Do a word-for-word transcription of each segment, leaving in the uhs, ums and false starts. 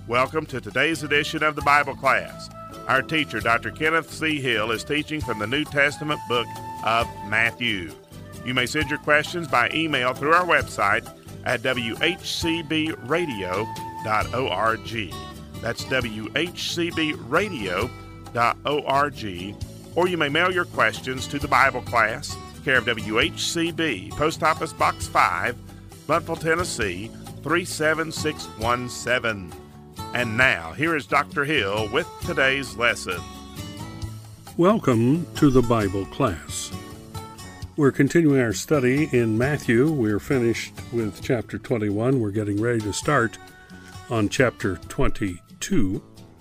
Welcome to today's edition of the Bible class. Our teacher, Doctor Kenneth C. Hill, is teaching from the New Testament book of Matthew. You may send your questions by email through our website at w h c b radio dot org. That's w h c b radio dot org. Or you may mail your questions to the Bible class, care of W H C B, Post Office Box five, Buntville, Tennessee, three seven six one seven. And now, here is Doctor Hill with today's lesson. Welcome to the Bible class. We're continuing our study in Matthew. We're finished with chapter twenty-one. We're getting ready to start on chapter twenty-two.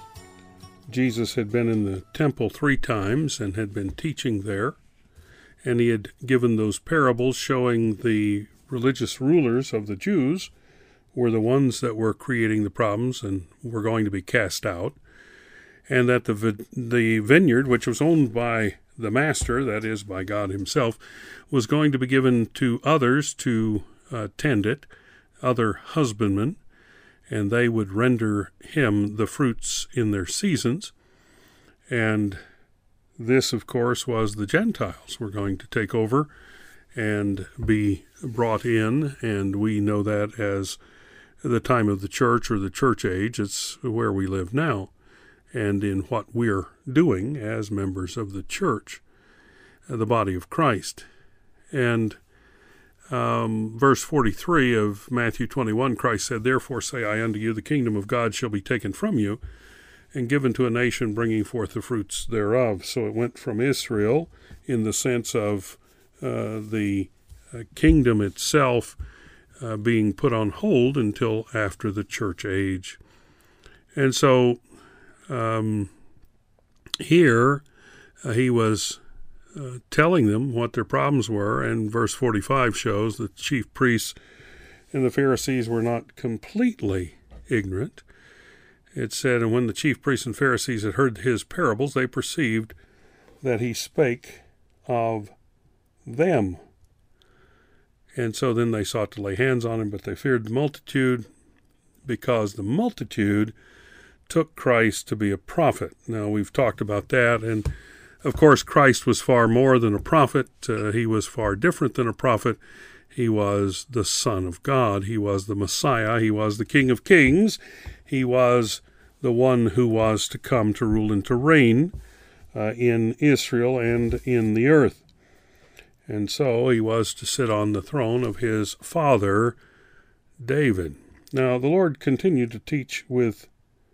Jesus had been in the temple three times and had been teaching there, and he had given those parables showing the religious rulers of the Jews were the ones that were creating the problems and were going to be cast out, and that the the vineyard, which was owned by the master, that is, by God himself, was going to be given to others to uh, tend it, other husbandmen, and they would render him the fruits in their seasons. And this, of course, was the Gentiles were going to take over and be brought in, and we know that as the time of the church or the church age. It's where we live now and in what we're doing as members of the church, the body of Christ. And um, verse forty-three of Matthew twenty-one, Christ said, "Therefore say I unto you, the kingdom of God shall be taken from you and given to a nation bringing forth the fruits thereof." So it went from Israel in the sense of uh, the uh, kingdom itself Uh, being put on hold until after the church age. And so um, here uh, he was uh, telling them what their problems were, and verse forty-five shows that the chief priests and the Pharisees were not completely ignorant. It said, "And when the chief priests and Pharisees had heard his parables, they perceived that he spake of them. And so then they sought to lay hands on him, but they feared the multitude, because the multitude took Christ to be a prophet." Now, we've talked about that, and of course Christ was far more than a prophet. Uh, he was far different than a prophet. He was the Son of God. He was the Messiah. He was the King of Kings. He was the one who was to come to rule and to reign uh, in Israel and in the earth. And so he was to sit on the throne of his father, David. Now, the Lord continued to teach with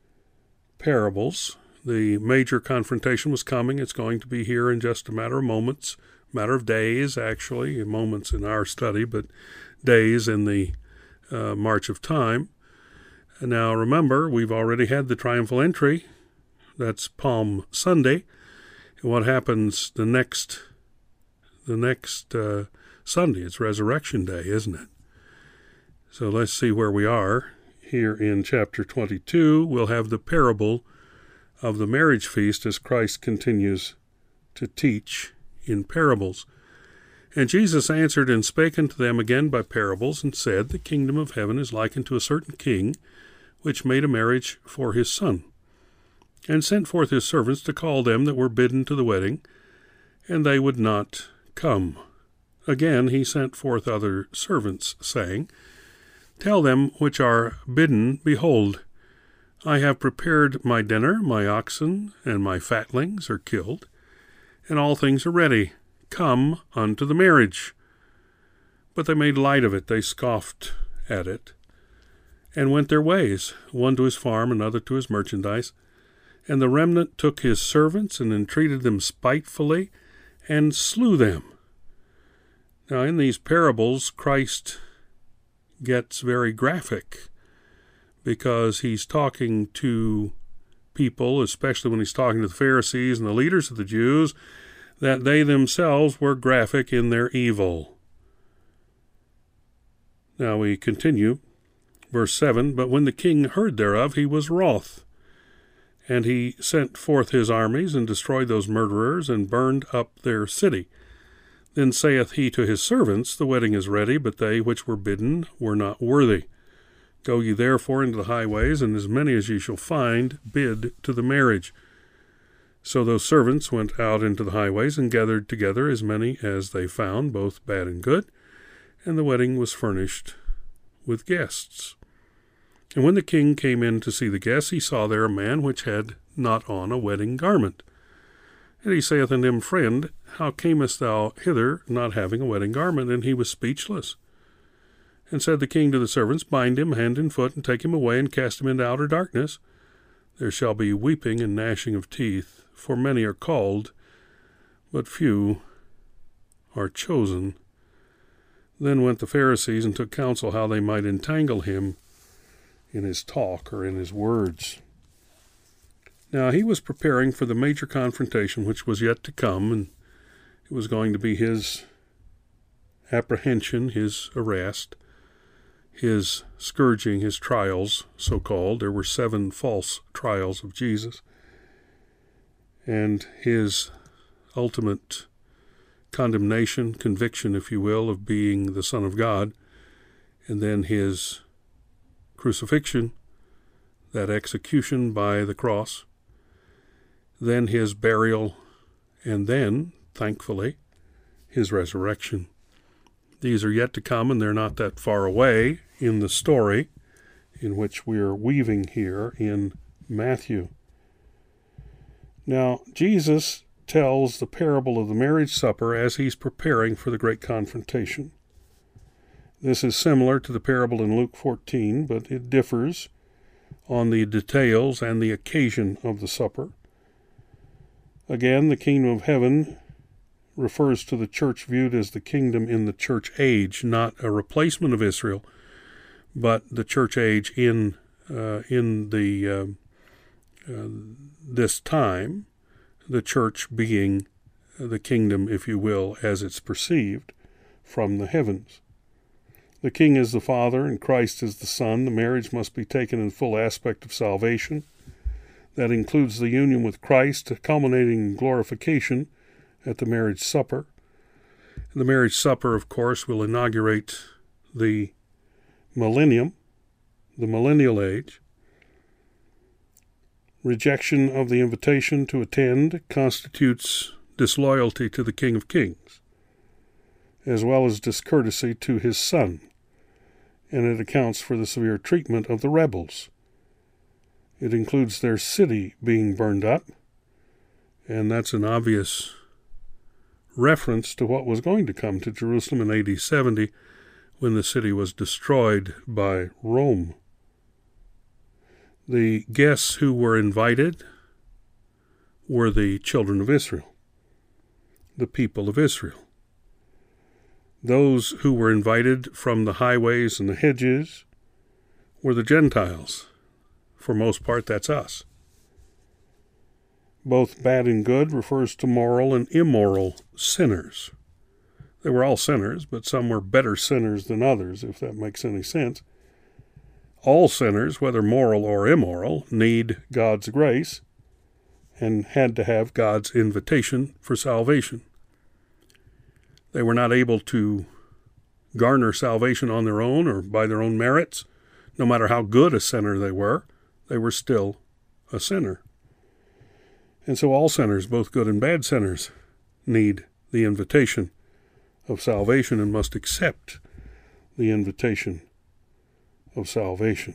parables. The major confrontation was coming. It's going to be here in just a matter of moments, matter of days, actually, moments in our study, but days in the uh, march of time. And now, remember, we've already had the triumphal entry. That's Palm Sunday. And what happens the next The next uh, Sunday? It's Resurrection Day, isn't it? So let's see where we are. Here in chapter twenty-two, we'll have the parable of the marriage feast as Christ continues to teach in parables. "And Jesus answered and spake unto them again by parables, and said, The kingdom of heaven is like unto a certain king, which made a marriage for his son, and sent forth his servants to call them that were bidden to the wedding, and they would not come. Again he sent forth other servants, saying, Tell them which are bidden, Behold, I have prepared my dinner, my oxen and my fatlings are killed, and all things are ready. Come unto the marriage. But they made light of it, they scoffed at it, and went their ways, one to his farm, another to his merchandise. And the remnant took his servants, and entreated them spitefully, and slew them." Now, in these parables, Christ gets very graphic, because he's talking to people, especially when he's talking to the Pharisees and the leaders of the Jews, that they themselves were graphic in their evil. Now we continue, verse seven, "But when the king heard thereof, he was wroth, and he sent forth his armies, and destroyed those murderers, and burned up their city. Then saith he to his servants, The wedding is ready, but they which were bidden were not worthy. Go ye therefore into the highways, and as many as ye shall find, bid to the marriage. So those servants went out into the highways, and gathered together as many as they found, both bad and good, and the wedding was furnished with guests. And when the king came in to see the guests, he saw there a man which had not on a wedding garment. And he saith unto him, Friend, how camest thou hither, not having a wedding garment? And he was speechless. And said the king to the servants, Bind him hand and foot, and take him away, and cast him into outer darkness. There shall be weeping and gnashing of teeth, for many are called, but few are chosen. Then went the Pharisees and took counsel how they might entangle him in his talk or in his words. Now he was preparing for the major confrontation which was yet to come, and it was going to be his apprehension, his arrest, his scourging, his trials, so-called. There were seven false trials of Jesus, and his ultimate condemnation, conviction, if you will, of being the Son of God, and then his crucifixion, that execution by the cross, then his burial, and then, thankfully, his resurrection. These are yet to come, and they're not that far away in the story in which we're weaving here in Matthew. Now, Jesus tells the parable of the marriage supper as he's preparing for the great confrontation. This is similar to the parable in Luke fourteen, but it differs on the details and the occasion of the supper. Again, the kingdom of heaven refers to the church viewed as the kingdom in the church age, not a replacement of Israel, but the church age in uh, in the uh, uh, this time, the church being the kingdom, if you will, as it's perceived from the heavens. The king is the Father, and Christ is the Son. The marriage must be taken in full aspect of salvation. That includes the union with Christ, culminating in glorification at the marriage supper. The marriage supper, of course, will inaugurate the millennium, the millennial age. Rejection of the invitation to attend constitutes disloyalty to the King of Kings, as well as discourtesy to his Son, and it accounts for the severe treatment of the rebels. It includes their city being burned up, and that's an obvious reference to what was going to come to Jerusalem in A D seventy, when the city was destroyed by Rome. The guests who were invited were the children of Israel, the people of Israel. Those who were invited from the highways and the hedges were the Gentiles. For most part, that's us. Both bad and good refers to moral and immoral sinners. They were all sinners, but some were better sinners than others, if that makes any sense. All sinners, whether moral or immoral, need God's grace and had to have God's invitation for salvation. They were not able to garner salvation on their own or by their own merits. No matter how good a sinner they were, they were still a sinner. And so all sinners, both good and bad sinners, need the invitation of salvation and must accept the invitation of salvation.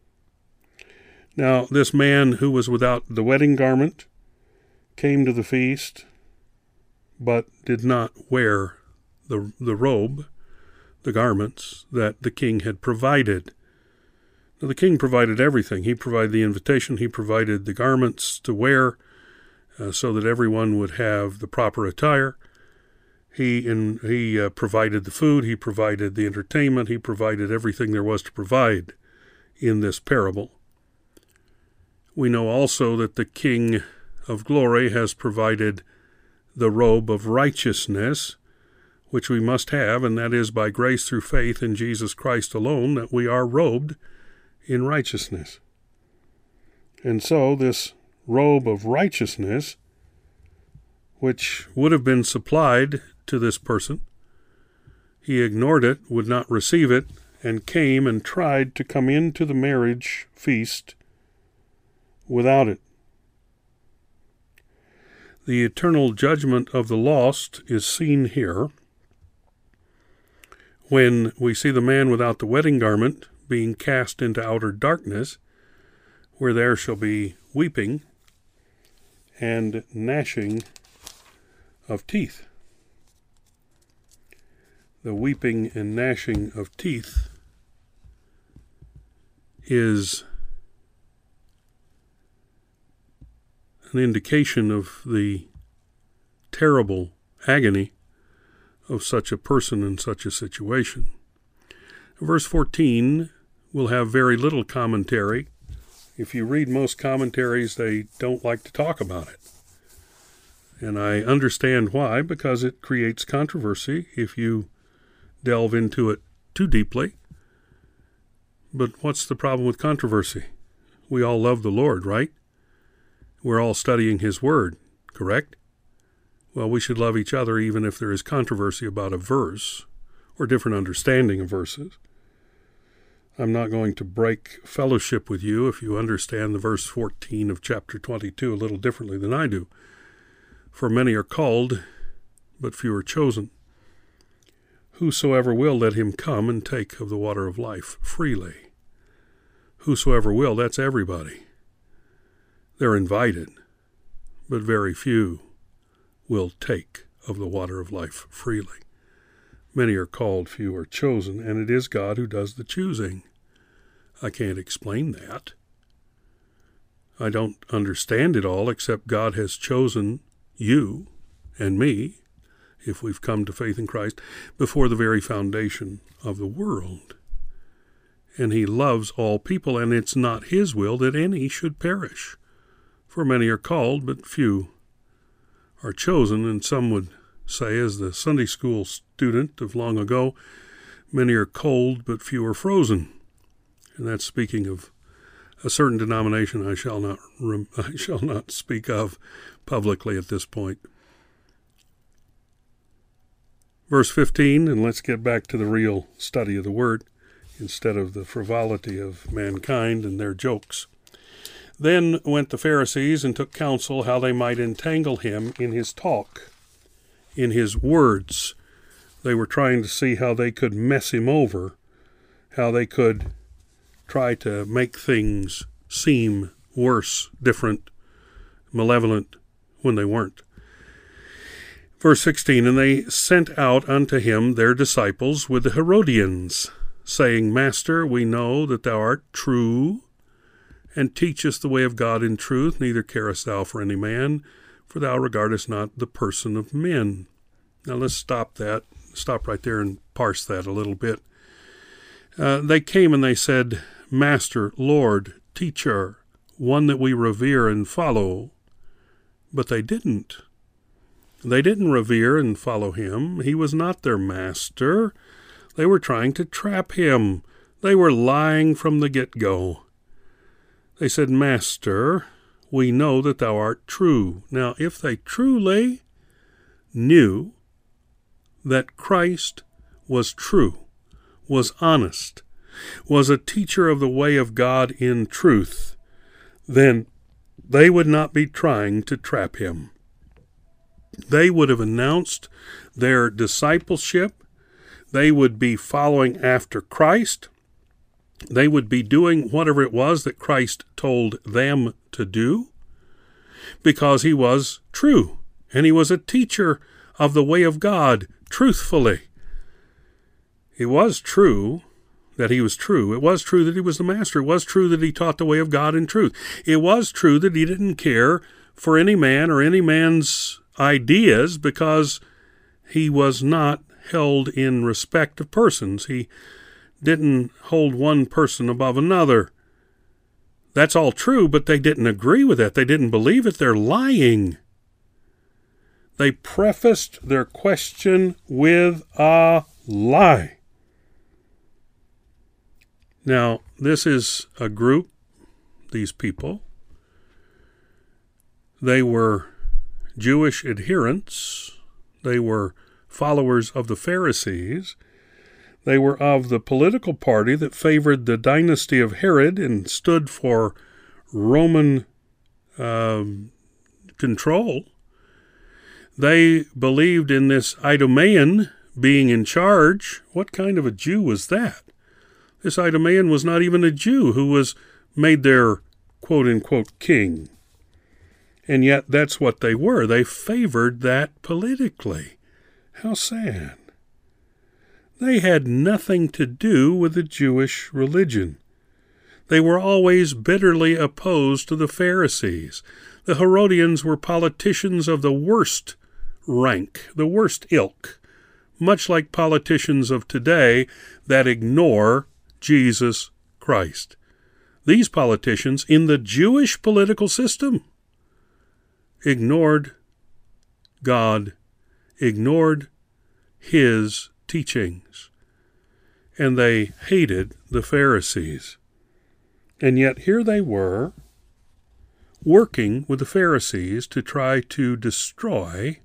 Now, this man who was without the wedding garment came to the feast, but did not wear the, the robe, the garments that the king had provided. Now, the king provided everything. He provided the invitation. He provided the garments to wear uh, so that everyone would have the proper attire. He in, he uh, provided the food. He provided the entertainment. He provided everything there was to provide in this parable. We know also that the King of Glory has provided the robe of righteousness, which we must have, and that is by grace through faith in Jesus Christ alone, that we are robed in righteousness. And so this robe of righteousness, which would have been supplied to this person, he ignored it, would not receive it, and came and tried to come into the marriage feast without it. The eternal judgment of the lost is seen here when we see the man without the wedding garment being cast into outer darkness, where there shall be weeping and gnashing of teeth. The weeping and gnashing of teeth is an indication of the terrible agony of such a person in such a situation. Verse fourteen will have very little commentary. If you read most commentaries, they don't like to talk about it. And I understand why, because it creates controversy if you delve into it too deeply. But what's the problem with controversy? We all love the Lord, right? We're all studying His Word, correct? Well, we should love each other even if there is controversy about a verse or different understanding of verses. I'm not going to break fellowship with you if you understand the verse fourteen of chapter twenty-two a little differently than I do. For many are called, but few are chosen. Whosoever will, let him come and take of the water of life freely. Whosoever will, that's everybody. They're invited, but very few will take of the water of life freely. Many are called, few are chosen, and it is God who does the choosing. I can't explain that. I don't understand it all, except God has chosen you and me, if we've come to faith in Christ, before the very foundation of the world. And He loves all people, and it's not His will that any should perish. For many are called, but few are chosen, and some would say, as the Sunday school student of long ago, many are cold, but few are frozen. And that's speaking of a certain denomination I shall not rem- I shall not speak of publicly at this point. Verse fifteen, and let's get back to the real study of the Word, instead of the frivolity of mankind and their jokes. Then went the Pharisees and took counsel how they might entangle him in his talk, in his words. They were trying to see how they could mess him over, how they could try to make things seem worse, different, malevolent, when they weren't. Verse sixteen, and they sent out unto him their disciples with the Herodians, saying, Master, we know that thou art true, and teachest the way of God in truth, neither carest thou for any man, for thou regardest not the person of men. Now let's stop that, stop right there and parse that a little bit. Uh, they came and they said, Master, Lord, Teacher, one that we revere and follow. But they didn't. They didn't revere and follow him. He was not their master. They were trying to trap him. They were lying from the get-go. They said, Master, we know that thou art true. Now, if they truly knew that Christ was true, was honest, was a teacher of the way of God in truth, then they would not be trying to trap him. They would have announced their discipleship. They would be following after Christ. They would be doing whatever it was that Christ told them to do, because he was true, and he was a teacher of the way of God truthfully. It was true that he was true. It was true that he was the master. It was true that he taught the way of God in truth. It was true that he didn't care for any man or any man's ideas, because he was not held in respect of persons. He didn't hold one person above another. That's all true, but they didn't agree with it. They didn't believe it. They're lying. They prefaced their question with a lie. Now, this is a group, these people. They were Jewish adherents. They were followers of the Pharisees. They were of the political party that favored the dynasty of Herod and stood for Roman uh, control. They believed in this Idumean being in charge. What kind of a Jew was that? This Idumean was not even a Jew who was made their quote-unquote king. And yet that's what they were. They favored that politically. How sad. They had nothing to do with the Jewish religion. They were always bitterly opposed to the Pharisees. The Herodians were politicians of the worst rank, the worst ilk, much like politicians of today that ignore Jesus Christ. These politicians in the Jewish political system ignored God, ignored His teachings, and they hated the Pharisees. And yet here they were, working with the Pharisees to try to destroy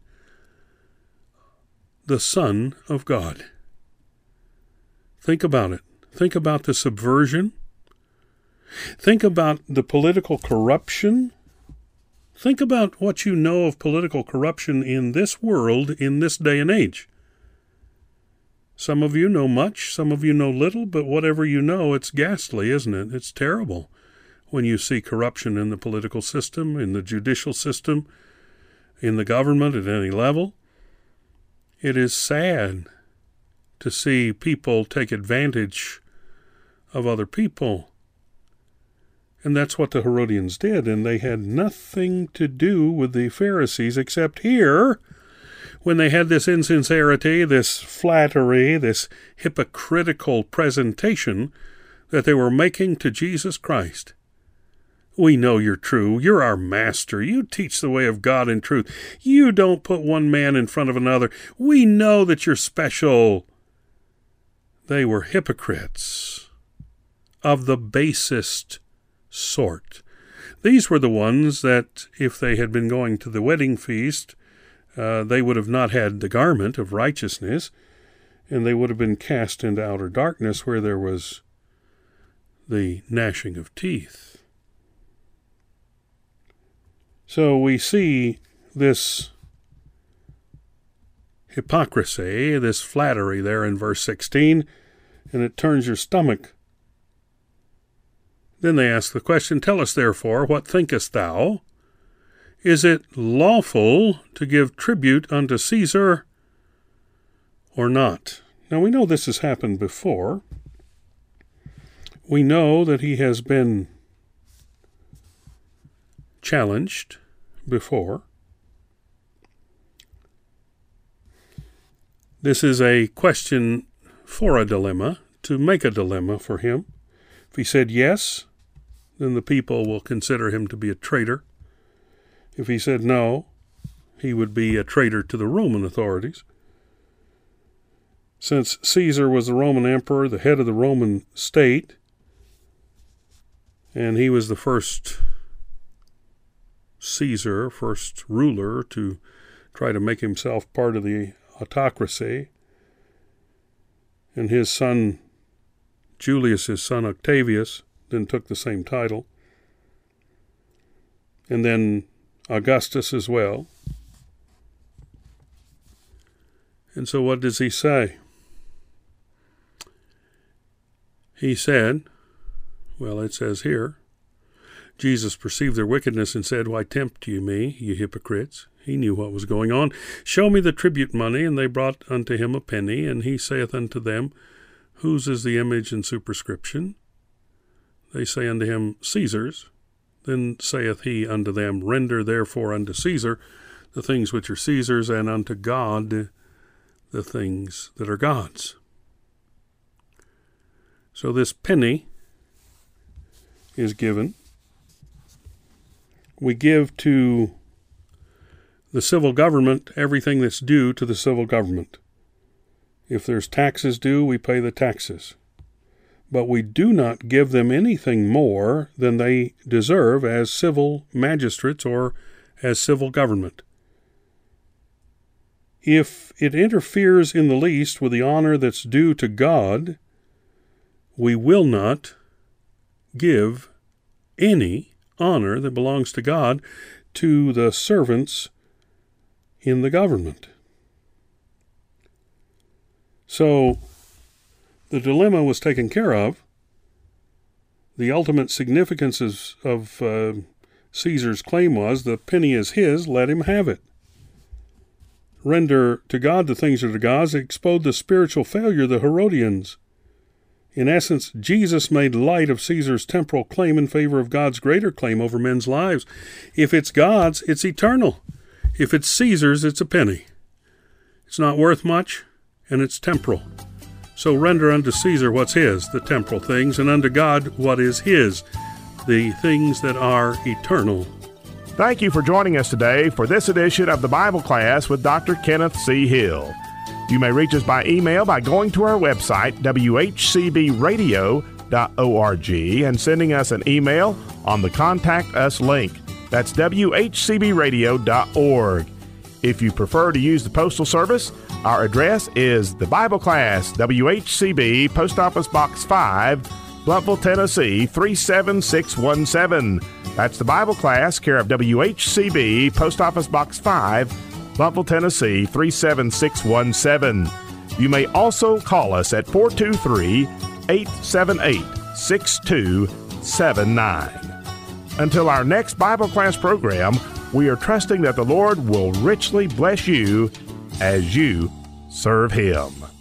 the Son of God. Think about it. Think about the subversion. Think about the political corruption. Think about what you know of political corruption in this world, in this day and age. Some of you know much, some of you know little, but whatever you know, it's ghastly, isn't it? It's terrible when you see corruption in the political system, in the judicial system, in the government at any level. It is sad to see people take advantage of other people. And that's what the Herodians did, and they had nothing to do with the Pharisees except here, when they had this insincerity, this flattery, this hypocritical presentation that they were making to Jesus Christ. We know you're true. You're our master. You teach the way of God in truth. You don't put one man in front of another. We know that you're special. They were hypocrites of the basest sort. These were the ones that, if they had been going to the wedding feast, uh, they would have not had the garment of righteousness, and they would have been cast into outer darkness where there was the gnashing of teeth. So we see this hypocrisy, this flattery there in verse sixteen, and it turns your stomach. Then they ask the question, "Tell us therefore, what thinkest thou? Is it lawful to give tribute unto Caesar or not?" Now we know this has happened before. We know that he has been challenged before. This is a question for a dilemma, to make a dilemma for him. If he said yes, then the people will consider him to be a traitor. If he said no, he would be a traitor to the Roman authorities. Since Caesar was the Roman emperor, the head of the Roman state, and he was the first Caesar, first ruler to try to make himself part of the autocracy, and his son Julius, his son Octavius, then took the same title, and then Augustus as well. And so what does he say? He said, well, it says here, Jesus perceived their wickedness and said, "Why tempt you me, you hypocrites?" He knew what was going on. "Show me the tribute money." And they brought unto him a penny, and he saith unto them, "Whose is the image and superscription?" They say unto him, "Caesar's." Then saith he unto them, "Render therefore unto Caesar the things which are Caesar's, and unto God the things that are God's." So this penny is given. We give to the civil government everything that's due to the civil government. If there's taxes due, we pay the taxes. But we do not give them anything more than they deserve as civil magistrates or as civil government. if it interferes in the least with the honor that's due to God, we will not give any honor that belongs to God to the servants in the government. So the dilemma was taken care of. The ultimate significance is, of uh, Caesar's claim was, the penny is his, let him have it. Render to God the things that are God's exposed the spiritual failure of the Herodians. In essence, Jesus made light of Caesar's temporal claim in favor of God's greater claim over men's lives. If it's God's, it's eternal. If it's Caesar's, it's a penny. It's not worth much, and it's temporal. So render unto Caesar what's his, the temporal things, and unto God what is his, the things that are eternal. Thank you for joining us today for this edition of the Bible Class with Doctor Kenneth C. Hill. You may reach us by email by going to our website, w h c b radio dot org, and sending us an email on the Contact Us link. That's w h c b radio dot org. If you prefer to use the postal service, our address is the Bible Class, W H C B, Post Office Box five, Blountville, Tennessee, three seven six one seven. That's the Bible Class, care of W H C B, Post Office Box five, Blountville, Tennessee, three seven six one seven. You may also call us at four two three, eight seven eight, six two seven nine. Until our next Bible Class program, we are trusting that the Lord will richly bless you as you serve Him.